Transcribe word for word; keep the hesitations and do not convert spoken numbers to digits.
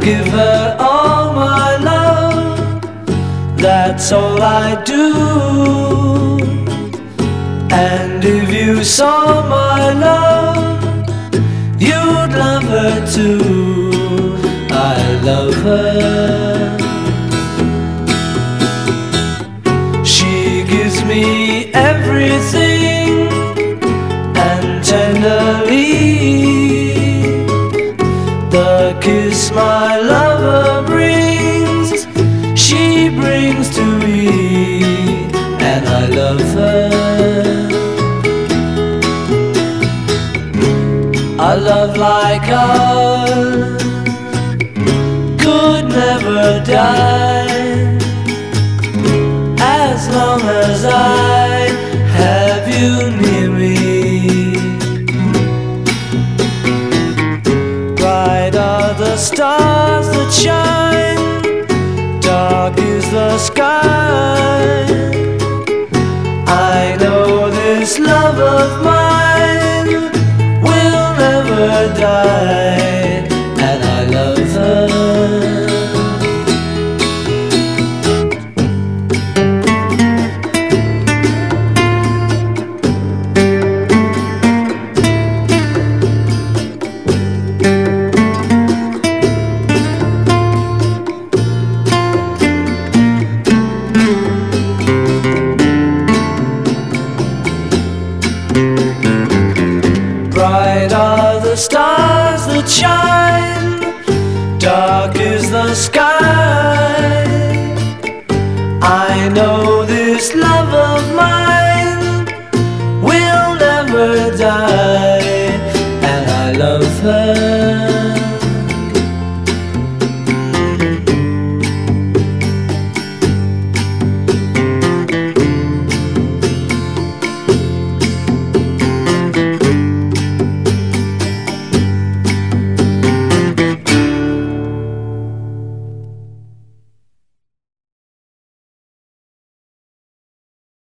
give her all my love, that's all I do. And if you saw my love, you'd love her too. I love her. She gives me everything, and tenderly the kiss my lover brings, she brings to me, and I love her. A love like ours could never die, as long as I have you near me. Bright are the stars that shine, dark is the sky. I know this love of mine will never die, and I love her. Bright are the stars that shine, dark is the sky. I know this love of mine will never die, and I love her.